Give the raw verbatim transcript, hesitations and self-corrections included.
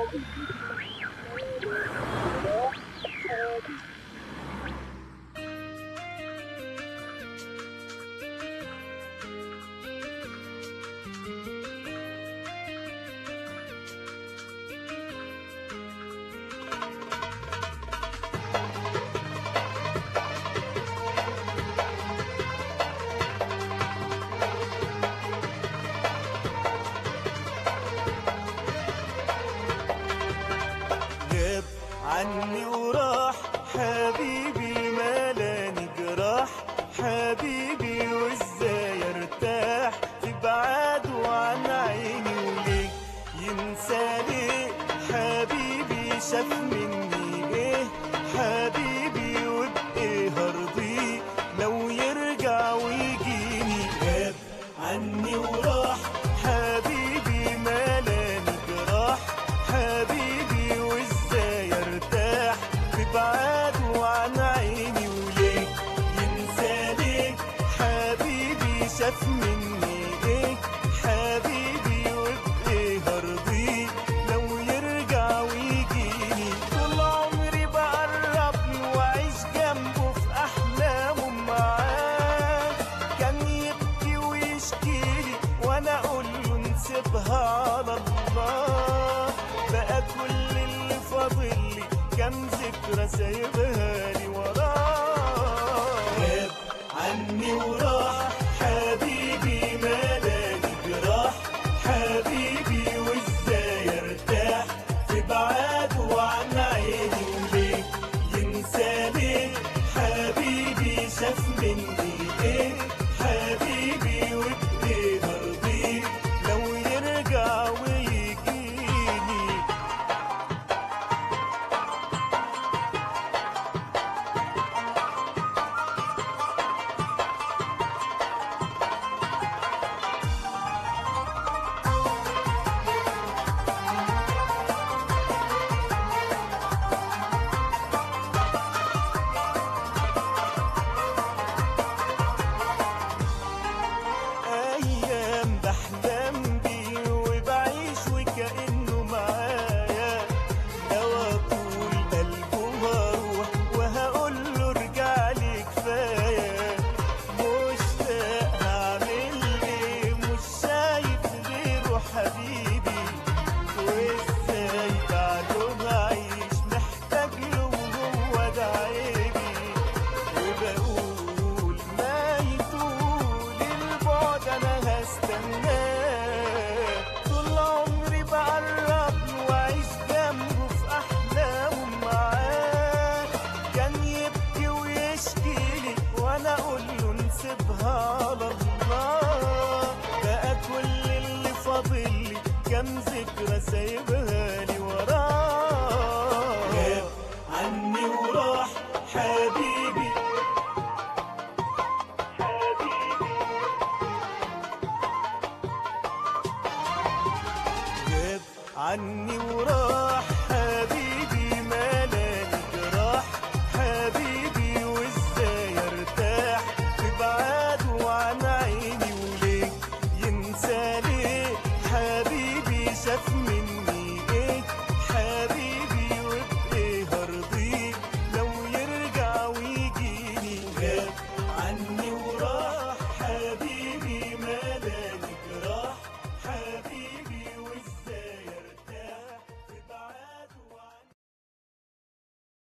عني وراح حبيبي ملاني جراح حبيبي، وازاي ارتاح في بعاده عن عيني، وليه ينسى ليه حبيبي شاف مني ايه حبيبي، وبايه هرضيه لو يرجع ويجيني. غاب عني وراح حبيبي ملاني جراح حبيبي، وازاي ارتاح في بعاده عن عيني، وليه ينسى ليه حبيبي شاف مني ايه حبيبي، وبايه هرضيه لو يرجع ويجيني. طول عمري بقرب له واعيش جنبه في احلامه معاه، كان يبكي ويشكيلي وانا اقول له نسيبها على الله، بقى كل اللي فاضلي كام ذكرى سايبها لي وراه. غاب عني وراح حبيبي ملاني جراح حبيبي، وازاي ارتاح في بعاده عن عيني، وليه ينسى ليه حبيبي شاف مني ايه حبيبي، وبايه هرضيه لو يرجع ويجيني. أيام بحلم بيه وبعيش وكأنه معايا، لو أطول قلبه هروح وهقول له ارجع لي كفاية، مشتاق هعمل ايه مش شايف غيره حبيبي، وازاي بعده هعيش محتاج له وهو ده عيبي، وبقول ما يطول البعد انا هستناه. طول عمري بقرب له واعيش جنبه في احلامه معاه، كان يبكي ويشكيلي وانا اقول له نسيبها على الله، بقى كل اللي فاضلي كام ذكرى سايبها لي وراه. غاب عني وراح حبيبي غاب عني وراح حبيبي ملاني جراح حبيبي، وازاي ارتاح في بعاده عن عيني، وليه ينسى ليه حبيبي شاف